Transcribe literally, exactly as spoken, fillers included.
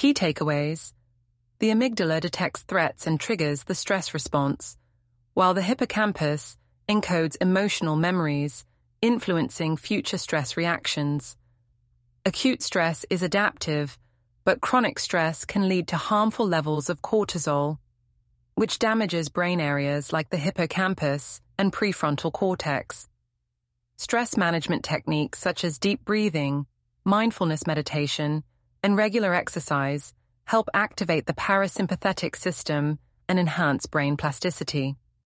Key takeaways. The amygdala detects threats and triggers the stress response, while the hippocampus encodes emotional memories, influencing future stress reactions. Acute stress is adaptive, but chronic stress can lead to harmful levels of cortisol, which damages brain areas like the hippocampus and prefrontal cortex. Stress management techniques such as deep breathing, mindfulness meditation, and regular exercise help activate the parasympathetic system and enhance brain plasticity.